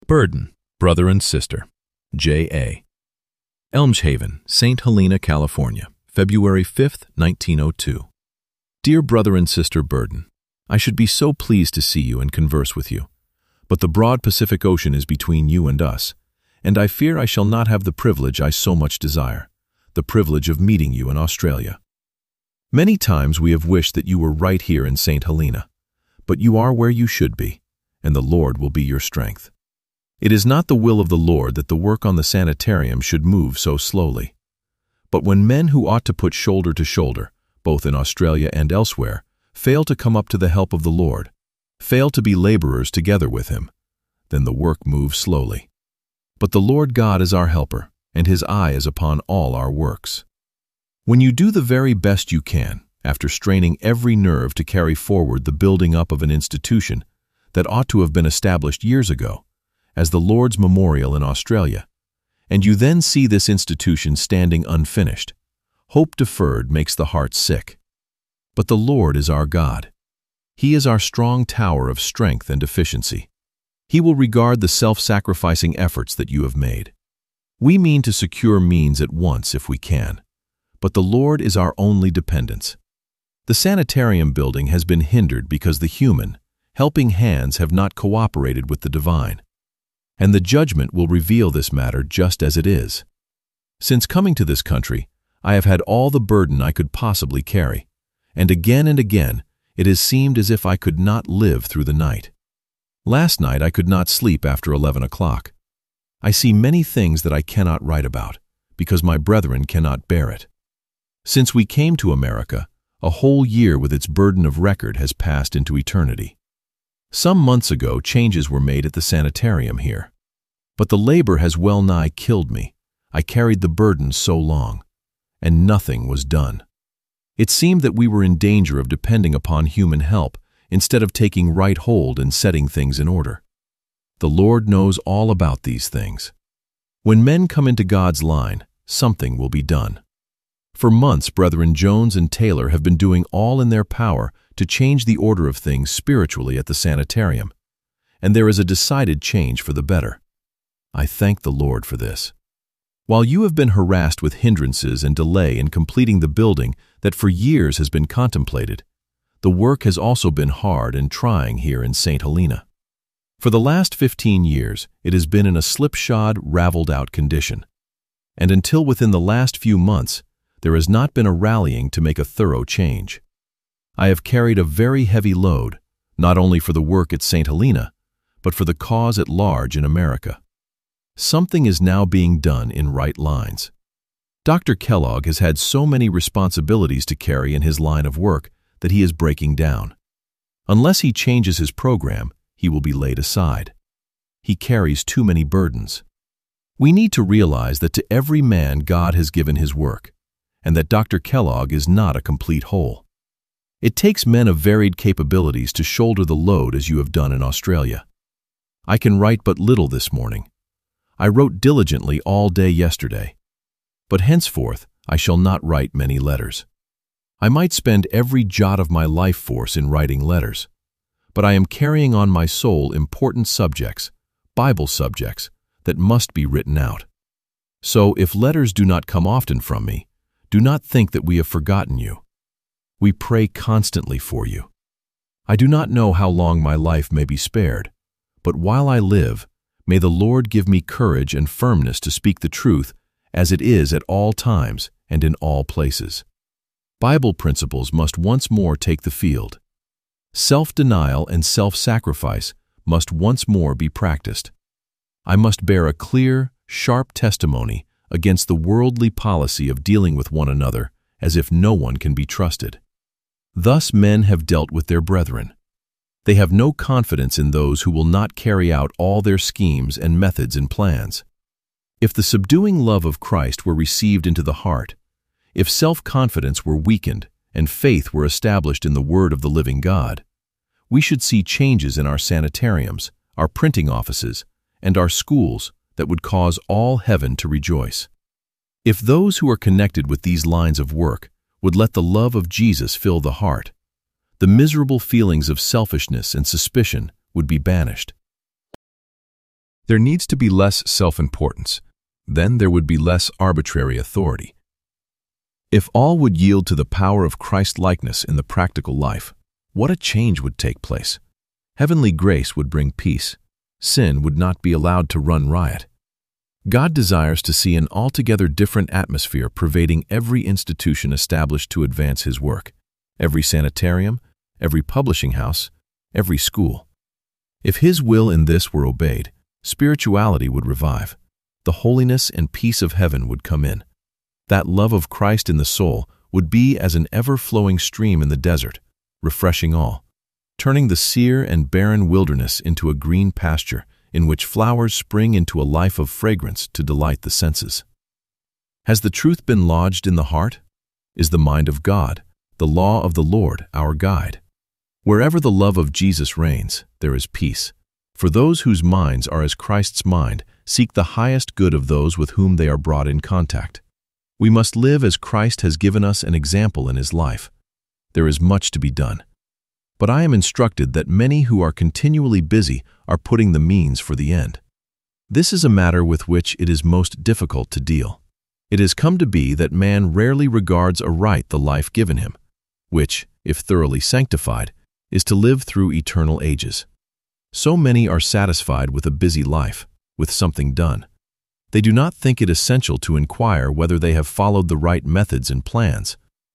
Burden, Brother and Sister, J.A. Elmshaven, St. Helena, California, February 5, 1902. Dear Brother and Sister Burden, I should be so pleased to see you and converse with you, but the broad Pacific Ocean is between you and us, and I fear I shall not have the privilege I so much desire, the privilege of meeting you in Australia. Many times we have wished that you were right here in St. Helena, but you are where you should be, and the Lord will be your strength. It is not the will of the Lord that the work on the sanitarium should move so slowly. But when men who ought to put shoulder to shoulder, both in Australia and elsewhere, fail to come up to the help of the Lord, fail to be laborers together with Him, then the work moves slowly. But the Lord God is our helper, and His eye is upon all our works. When you do the very best you can, after straining every nerve to carry forward the building up of an institution that ought to have been established years ago, as the Lord's Memorial in Australia, and you then see this institution standing unfinished, hope deferred makes the heart sick. But the Lord is our God. He is our strong tower of strength and efficiency. He will regard the self-sacrificing efforts that you have made. We mean to secure means at once if we can, but the Lord is our only dependence. The sanitarium building has been hindered because the human, helping hands have not cooperated with the divine. And the judgment will reveal this matter just as it is. Since coming to this country, I have had all the burden I could possibly carry, and again it has seemed as if I could not live through the night. Last night I could not sleep after 11 o'clock. I see many things that I cannot write about, because my brethren cannot bear it. Since we came to America, a whole year with its burden of record has passed into eternity. Some months ago changes were made at the sanitarium here. But the labor has well nigh killed me. I carried the burden so long, and nothing was done. It seemed that we were in danger of depending upon human help instead of taking right hold and setting things in order. The Lord knows all about these things. When men come into God's line, something will be done. For months, Brethren Jones and Taylor have been doing all in their power to change the order of things spiritually at the sanitarium, and there is a decided change for the better. I thank the Lord for this. While you have been harassed with hindrances and delay in completing the building that for years has been contemplated, the work has also been hard and trying here in St. Helena. For the last 15 years, it has been in a slipshod, raveled-out condition, and until within the last few months, there has not been a rallying to make a thorough change. I have carried a very heavy load, not only for the work at St. Helena, but for the cause at large in America. Something is now being done in right lines. Dr. Kellogg has had so many responsibilities to carry in his line of work that he is breaking down. Unless he changes his program, he will be laid aside. He carries too many burdens. We need to realize that to every man God has given his work, and that Dr. Kellogg is not a complete whole. It takes men of varied capabilities to shoulder the load as you have done in Australia. I can write but little this morning. I wrote diligently all day yesterday, but henceforth I shall not write many letters. I might spend every jot of my life force in writing letters, but I am carrying on my soul important subjects, Bible subjects, that must be written out. So if letters do not come often from me, do not think that we have forgotten you. We pray constantly for you. I do not know how long my life may be spared, but while I live, may the Lord give me courage and firmness to speak the truth as it is at all times and in all places. Bible principles must once more take the field. Self-denial and self-sacrifice must once more be practiced. I must bear a clear, sharp testimony against the worldly policy of dealing with one another as if no one can be trusted. Thus men have dealt with their brethren. They have no confidence in those who will not carry out all their schemes and methods and plans. If the subduing love of Christ were received into the heart, if self-confidence were weakened and faith were established in the Word of the living God, we should see changes in our sanitariums, our printing offices, and our schools that would cause all heaven to rejoice. If those who are connected with these lines of work would let the love of Jesus fill the heart, the miserable feelings of selfishness and suspicion would be banished. There needs to be less self-importance. Then there would be less arbitrary authority. If all would yield to the power of Christ-likeness in the practical life, what a change would take place. Heavenly grace would bring peace. Sin would not be allowed to run riot. God desires to see an altogether different atmosphere pervading every institution established to advance His work, every sanitarium, every publishing house, every school. If His will in this were obeyed, spirituality would revive. The holiness and peace of heaven would come in. That love of Christ in the soul would be as an ever-flowing stream in the desert, refreshing all, turning the sere and barren wilderness into a green pasture in which flowers spring into a life of fragrance to delight the senses. Has the truth been lodged in the heart? Is the mind of God, the law of the Lord, our guide? Wherever the love of Jesus reigns, there is peace. For those whose minds are as Christ's mind seek the highest good of those with whom they are brought in contact. We must live as Christ has given us an example in His life. There is much to be done. But I am instructed that many who are continually busy are putting the means for the end. This is a matter with which it is most difficult to deal. It has come to be that man rarely regards aright the life given him, which, if thoroughly sanctified, is to live through eternal ages. So many are satisfied with a busy life, with something done. They do not think it essential to inquire whether they have followed the right methods and plans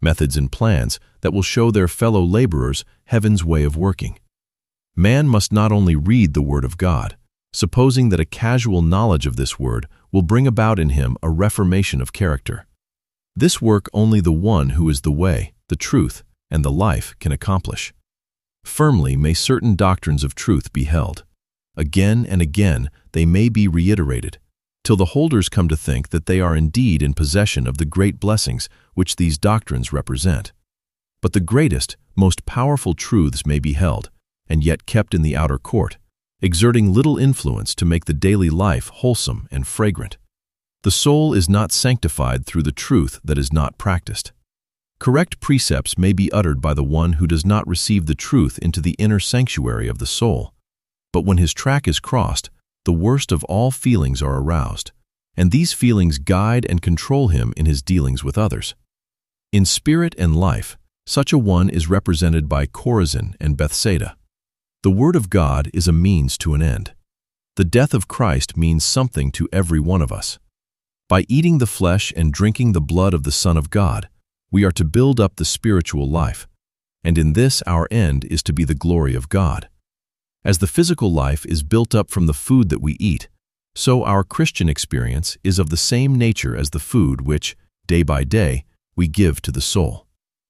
that will show their fellow laborers heaven's way of working. Man must not only read the Word of God, supposing that a casual knowledge of this Word will bring about in him a reformation of character. This work only the One who is the way, the truth, and the life can accomplish. Firmly may certain doctrines of truth be held. Again and again they may be reiterated, till the holders come to think that they are indeed in possession of the great blessings which these doctrines represent. But the greatest, most powerful truths may be held, and yet kept in the outer court, exerting little influence to make the daily life wholesome and fragrant. The soul is not sanctified through the truth that is not practiced. Correct precepts may be uttered by the one who does not receive the truth into the inner sanctuary of the soul, but when his track is crossed, the worst of all feelings are aroused, and these feelings guide and control him in his dealings with others. In spirit and life, such a one is represented by Chorazin and Bethsaida. The Word of God is a means to an end. The death of Christ means something to every one of us. By eating the flesh and drinking the blood of the Son of God, we are to build up the spiritual life, and in this our end is to be the glory of God. As the physical life is built up from the food that we eat, so our Christian experience is of the same nature as the food which, day by day, we give to the soul.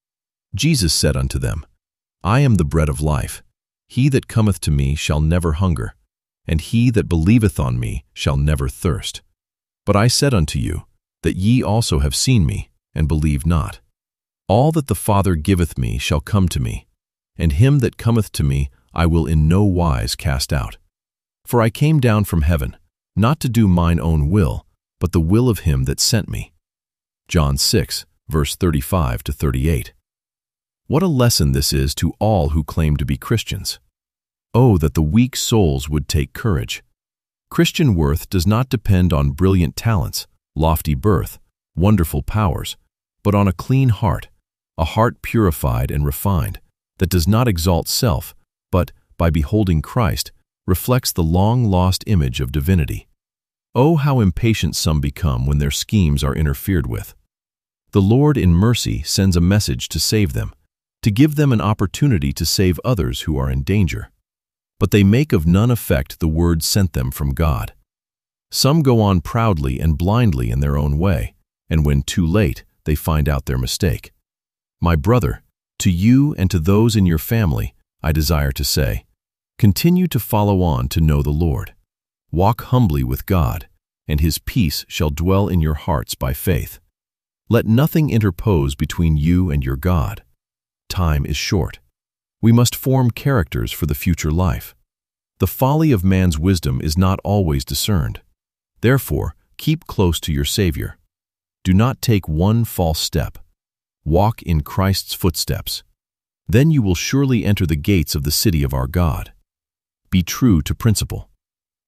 Jesus said unto them, I am the bread of life. He that cometh to me shall never hunger, and he that believeth on me shall never thirst. But I said unto you, that ye also have seen me, and believe not. All that the Father giveth me shall come to me, and him that cometh to me I will in no wise cast out. For I came down from heaven, not to do mine own will, but the will of him that sent me. John 6, verse 35 to 38. What a lesson this is to all who claim to be Christians. Oh, that the weak souls would take courage. Christian worth does not depend on brilliant talents, lofty birth, wonderful powers, but on a clean heart, a heart purified and refined, that does not exalt self, but, by beholding Christ, reflects the long-lost image of divinity. Oh, how impatient some become when their schemes are interfered with. The Lord in mercy sends a message to save them, to give them an opportunity to save others who are in danger. But they make of none effect the word sent them from God. Some go on proudly and blindly in their own way, and when too late, they find out their mistake. My brother, to you and to those in your family, I desire to say, continue to follow on to know the Lord. Walk humbly with God, and His peace shall dwell in your hearts by faith. Let nothing interpose between you and your God. Time is short. We must form characters for the future life. The folly of man's wisdom is not always discerned. Therefore, keep close to your Savior. Do not take one false step. Walk in Christ's footsteps. Then you will surely enter the gates of the city of our God. Be true to principle.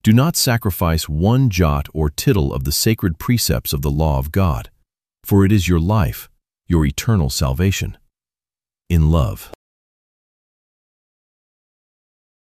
Do not sacrifice one jot or tittle of the sacred precepts of the law of God, for it is your life, your eternal salvation. In love.